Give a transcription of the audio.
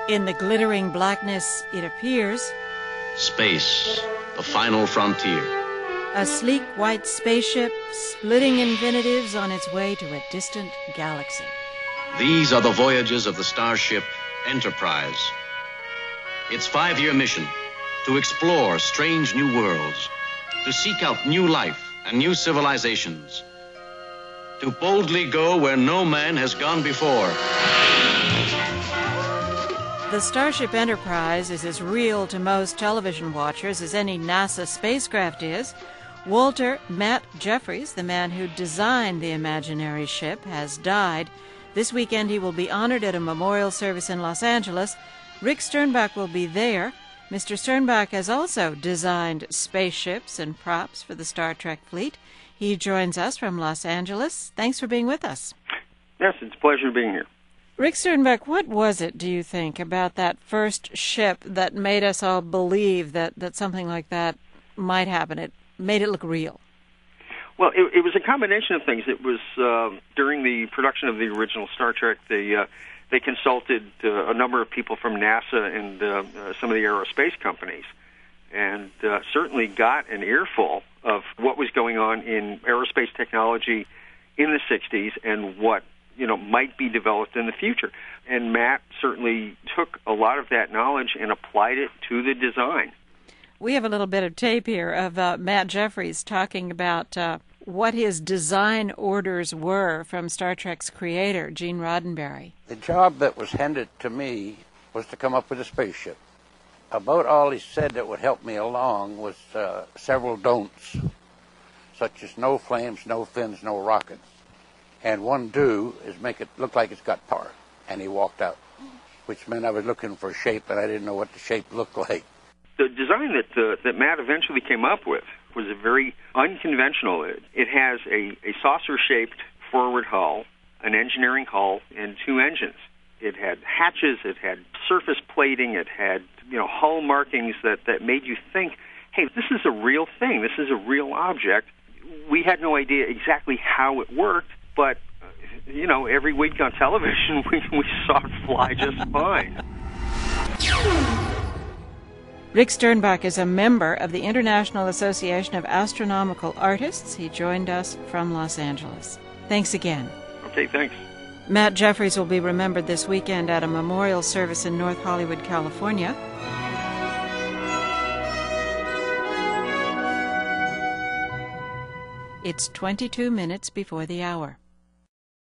In the glittering blackness, it appears Space, the final frontier. a sleek white spaceship splitting infinitives on its way to a distant galaxy. These are the voyages of the starship Enterprise. Its 5-year mission: to explore strange new worlds, to seek out new life and new civilizations, to boldly go where no man has gone before. The Starship Enterprise is as real to most television watchers as any NASA spacecraft is. Walter Matt Jeffries, the man who designed the imaginary ship, has died. This weekend he will be honored at a memorial service in Los Angeles. Rick Sternbach will be there. Mr. Sternbach has also designed spaceships and props for the Star Trek fleet. He joins us from Los Angeles. Thanks for being with us. Yes, it's a pleasure being here. Rick Sternbach, what was it, do you think, about that first ship that made us all believe that something like that might happen? It made it look real. Well, it was a combination of things. It was during the production of the original Star Trek, they consulted a number of people from NASA and some of the aerospace companies, and certainly got an earful of what was going on in aerospace technology in the 60s and what might be developed in the future. And Matt certainly took a lot of that knowledge and applied it to the design. We have a little bit of tape here of Matt Jeffries talking about what his design orders were from Star Trek's creator, Gene Roddenberry. The job that was handed to me was to come up with a spaceship. About all he said that would help me along was several don'ts, such as no flames, no fins, no rockets. And one do is make it look like it's got power. And he walked out, which meant I was looking for a shape, and I didn't know what the shape looked like. The design that Matt eventually came up with was a very unconventional. It has a saucer-shaped forward hull, an engineering hull, and 2 engines. It had hatches, it had surface plating, it had hull markings that made you think, hey, this is a real thing, this is a real object. We had no idea exactly how it worked, but every week on television we saw it fly just fine. Rick Sternbach is a member of the International Association of Astronomical Artists. He joined us from Los Angeles. Thanks again. Okay, thanks. Matt Jeffries will be remembered this weekend at a memorial service in North Hollywood, California. It's 22 minutes before the hour.